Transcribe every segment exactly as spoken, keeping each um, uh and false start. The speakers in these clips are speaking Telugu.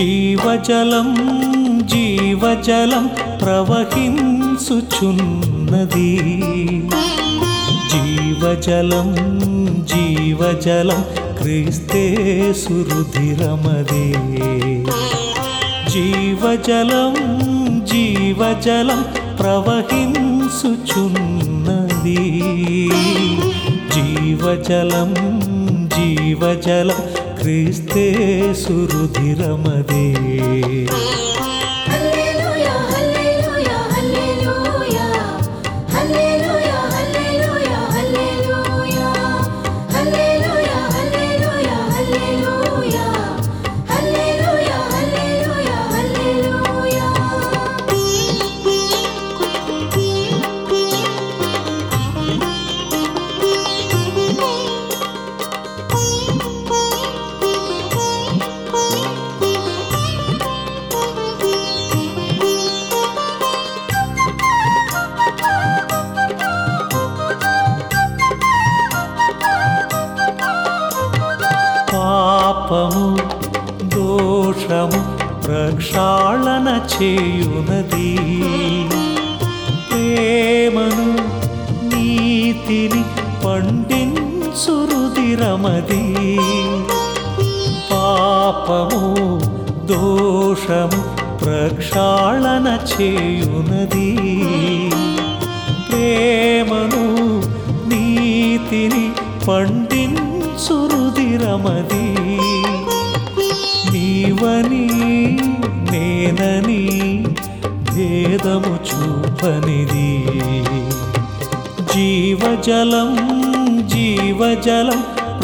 జీవజలం జీవజలం ప్రవహించుచున్నది జీవజలం జీవజలం క్రీస్తేసు రుధిరమదే జీవజలం జీవజలం ప్రవహించుచున్నది జీవజలం జీవజలం క్రీస్తేసు రుధిరమదే పాపము దోషము ప్రక్షాళన చేయునది ప్రేమను నీతిని పండించు రుధిరమది పాపము దోషము ప్రక్షాళన చేయునది ప్రేమను నీతిని పండించు రుధిరమది నీవని నేనని భేదము చూపనిది జీవజలం జీవజలం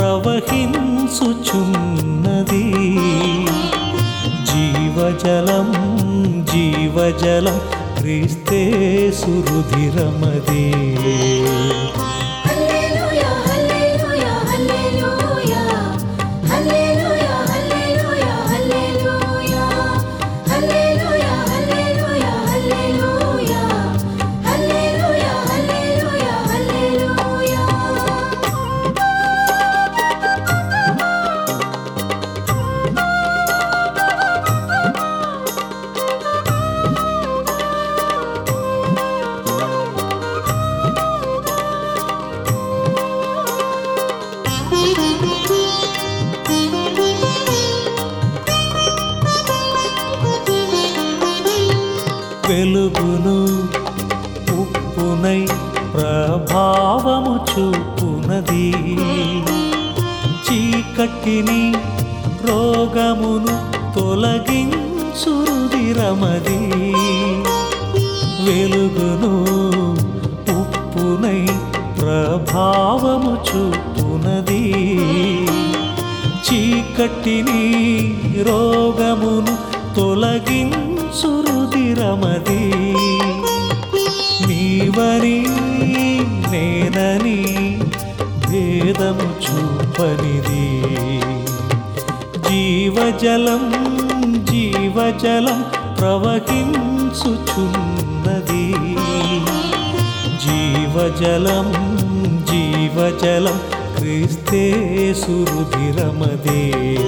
ప్రవహించుచున్నది జీవజలం జీవజలం క్రీస్తేసు రుధిరమదే వెలుగును ఉప్పునై ప్రభావము చూపునది చీకటిని రోగమును తొలగించు రుధిరమది వెలుగును ఉప్పునై ప్రభావము చూపునది చీకటిని రోగమును తొలగించు రుధిరమది నీవని నేనని భేదము చూపనిది జీవజలం జీవజలం ప్రవహించుచున్నది జీవజలం జీవజలం క్రీస్తేసు రుధిరమదే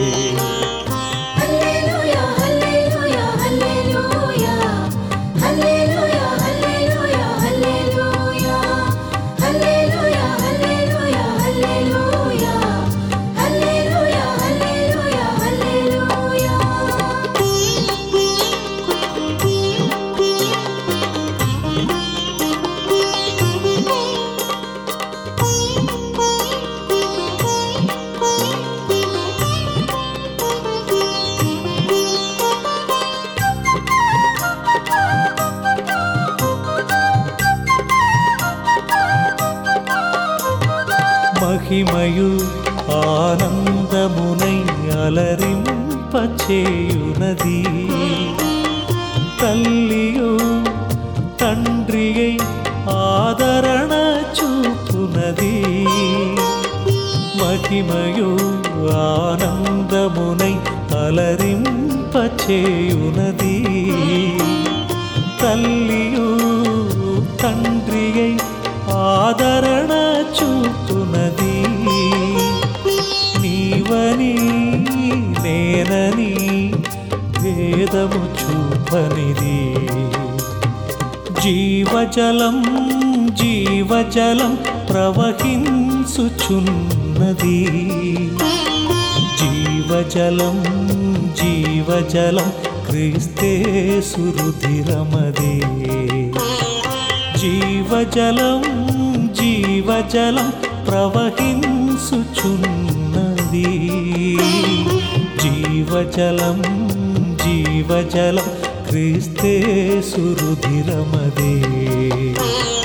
మహిమయు ఆనందమునై అలరింపచేయునది తల్లియు తండ్రియై ఆదరణ చూపునది మహిమయు ఆనందమునై అలరింపచేయునది తల్లియు తండ్రియై ఆదరణ చూపునది నీవని నేనని జీవనిది. జీవజలం జీవజలం ప్రవహించుచున్నది. జీవజలం జీవజలం క్రీస్తేసు రుధిరమదే. జీవజలం జీవజలం ప్రవహించుచున్నది. జీవజలం జీవజలం క్రీస్తేసు రుధిరమదే.